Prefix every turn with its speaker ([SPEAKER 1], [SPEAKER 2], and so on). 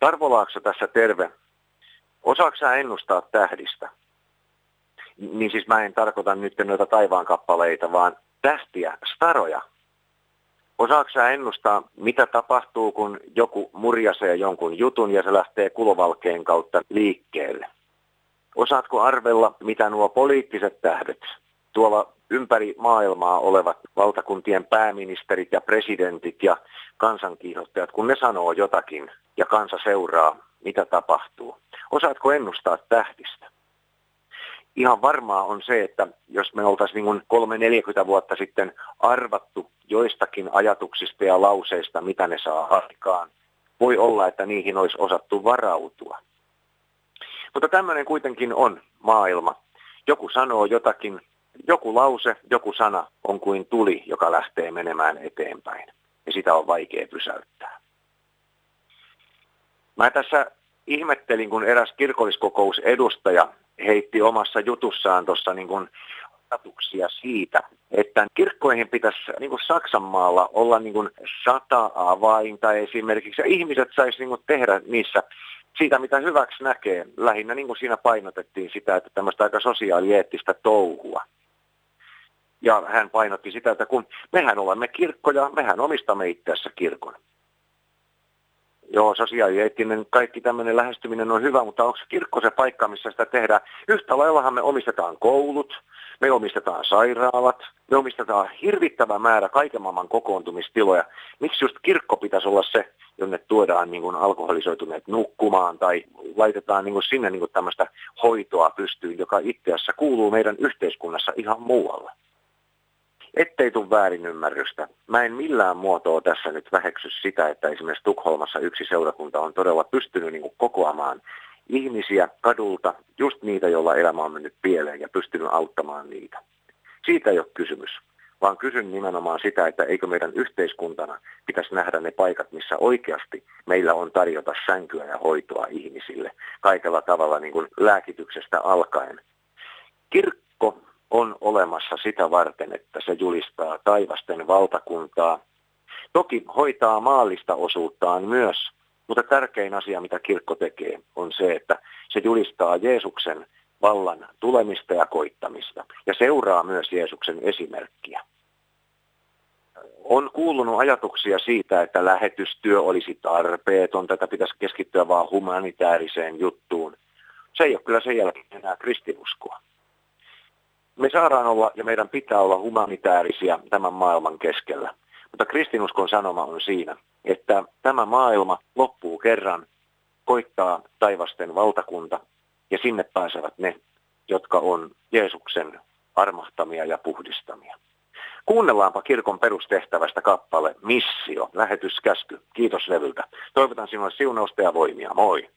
[SPEAKER 1] Tarvo Laakso tässä terve. Osaatko sä ennustaa tähdistä? Niin siis mä en tarkoita nyt noita taivaankappaleita, vaan tähtiä, staroja. Osaatko sä ennustaa, mitä tapahtuu, kun joku murjasee jonkun jutun ja se lähtee kulovalkeen kautta liikkeelle? Osaatko arvella, mitä nuo poliittiset tähdet, tuolla ympäri maailmaa olevat valtakuntien pääministerit ja presidentit ja kansankiihottajat, kun ne sanoo jotakin ja kansa seuraa, mitä tapahtuu? Osaatko ennustaa tähdistä? Ihan varmaa on se, että jos me oltaisiin niin 30-40 vuotta sitten arvattu joistakin ajatuksista ja lauseista, mitä ne saa aikaan, voi olla, että niihin olisi osattu varautua. Mutta tämmöinen kuitenkin on maailma. Joku sanoo jotakin, joku lause, joku sana on kuin tuli, joka lähtee menemään eteenpäin. Ja sitä on vaikea pysäyttää. Mä tässä ihmettelin, kun eräs kirkolliskokousedustaja heitti omassa jutussaan tuossa niin kuin ajatuksia siitä, että kirkkoihin pitäisi niin kuin Saksanmaalla olla niin kuin 100 avainta esimerkiksi, ja ihmiset saisi niin kuin tehdä niissä siitä, mitä hyväksi näkee. Lähinnä niin kuin siinä painotettiin sitä, että tämmöistä aika sosiaalieettistä touhua. Ja hän painotti sitä, että kun mehän olemme kirkko ja mehän omistamme itseässä kirkon. Joo, sosiaalieettinen kaikki tämmöinen lähestyminen on hyvä, mutta onko kirkko se paikka, missä sitä tehdään? Yhtä laillahan me omistetaan koulut, me omistetaan sairaalat, me omistetaan hirvittävä määrä kaiken maailman kokoontumistiloja. Miksi just kirkko pitäisi olla se, jonne tuodaan niin kuin alkoholisoituneet nukkumaan tai laitetaan niin kuin sinne niin kuin tämmöistä hoitoa pystyyn, joka itse asiassa kuuluu meidän yhteiskunnassa ihan muualle? Ettei tule väärinymmärrystä. Mä en millään muotoa tässä nyt väheksy sitä, että esimerkiksi Tukholmassa yksi seurakunta on todella pystynyt niin kuin kokoamaan ihmisiä kadulta, just niitä, joilla elämä on mennyt pieleen ja pystynyt auttamaan niitä. Siitä ei ole kysymys, vaan kysyn nimenomaan sitä, että eikö meidän yhteiskuntana pitäisi nähdä ne paikat, missä oikeasti meillä on tarjota sänkyä ja hoitoa ihmisille kaikella tavalla niin kuin lääkityksestä alkaen. Kirkko on olemassa sitä varten, että se julistaa taivasten valtakuntaa. Toki hoitaa maallista osuuttaan myös, mutta tärkein asia, mitä kirkko tekee, on se, että se julistaa Jeesuksen vallan tulemista ja koittamista ja seuraa myös Jeesuksen esimerkkiä. On kuulunut ajatuksia siitä, että lähetystyö olisi tarpeeton, tätä pitäisi keskittyä vaan humanitaariseen juttuun. Se ei ole kyllä sen jälkeen enää kristinuskoa. Me saadaan olla ja meidän pitää olla humanitäärisiä tämän maailman keskellä. Mutta kristinuskon sanoma on siinä, että tämä maailma loppuu kerran, koittaa taivasten valtakunta ja sinne pääsevät ne, jotka on Jeesuksen armahtamia ja puhdistamia. Kuunnellaanpa kirkon perustehtävästä kappale Missio, lähetyskäsky. Kiitos levyltä. Toivotan sinulle siunausta ja voimia. Moi!